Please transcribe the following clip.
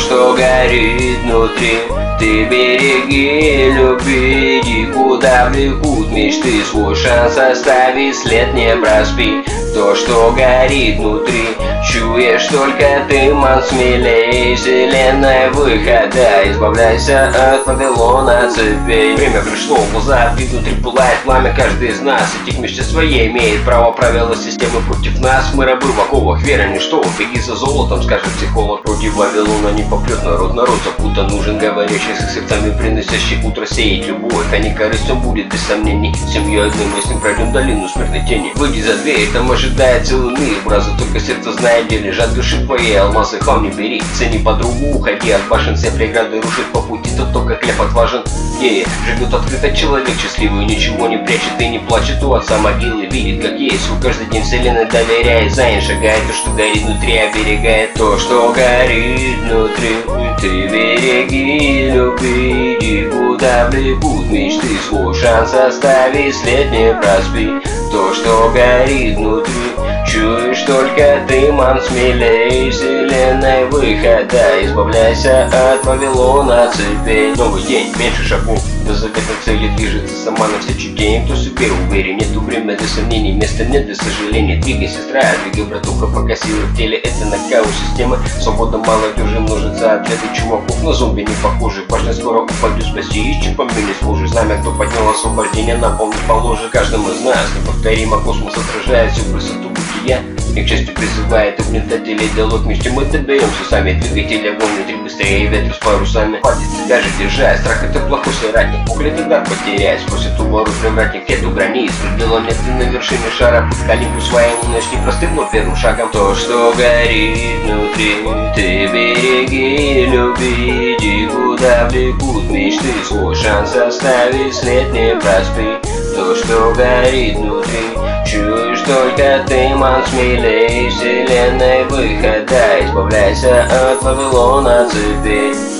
что горит внутри, ты береги, люби, иди куда влекут мечты. Свой шанс остави, след не проспи. То, что горит внутри, чуешь только ты, ман, смелей. Вселенная выхода, избавляйся от Вавилона цепей. Время пришло, в глаза внутри пылает пламя. Каждый из нас этих мечты своей имеет право. Правила системы против нас, мы рабы в оковах. Вера ничто, беги за золотом, скажет психолог. Против Вавилона не попрет народ, народ запутан. Нужен говорящий с сердцами, приносящий утро, сеять любовь, а не корысть, он будет без сомнений. Семьей одной мы с ним пройдем долину смертной тени. Выйди за дверь, там ожидает целый мир. Браза только сердце знает, где лежат души твои. Алмазы хам не бери, цени подругу, уходи от башен. Все преграды рушит по пути тот, кто как хлеб отважен. Где живет открыто человек счастливый, ничего не прячет и не плачет у отца могилы. Видит как есть, свой каждый день вселенной доверяет. Зайн шагает, то, что горит внутри, оберегает. То, что горит внутри, ты береги, люби, иди куда влекут мечты. Свой шанс остави, след не проспи. То, что горит внутри, чуешь только ты, ман, смелей. Вселенной выхода, избавляйся от Вавилона цепей. Новый день, меньше шагов, до заветной цели движется сама навстречу тем, кто себе уверен. Нету время для сомнений, места нет для сожалений. Двигай, сестра, двигай, братуха, пока силы в теле. Это нокаут системы, свобода молодежи, множится ответы чуваков на зомби не похожи. Важно скоро упаду, спаси и чипами не служишь. Знамя, кто поднял освобождение, на пол не положит. Каждому из нас неповторимо космос отражает всю красоту бытия. И к счастью призывает угнетателей диалог. Мечте мы доберемся сами, двигатель огонь внутри быстрее, ветру с парусами. Хватит себя же держать, страх это плохой соратник. Углядный дар потерять, спросит у ворот привратник. Нету границ, пределом нет, ты на вершине шара. Путь к Олимпу своему начни простым, но первым шагом. То, что горит внутри, ты береги, люби, иди куда влекут мечты. Свой шанс остави, след не проспи. То, что горит внутри, чуешь только ты, ман, смелей. Вселенной выхода, избавляйся от Вавилона цепей.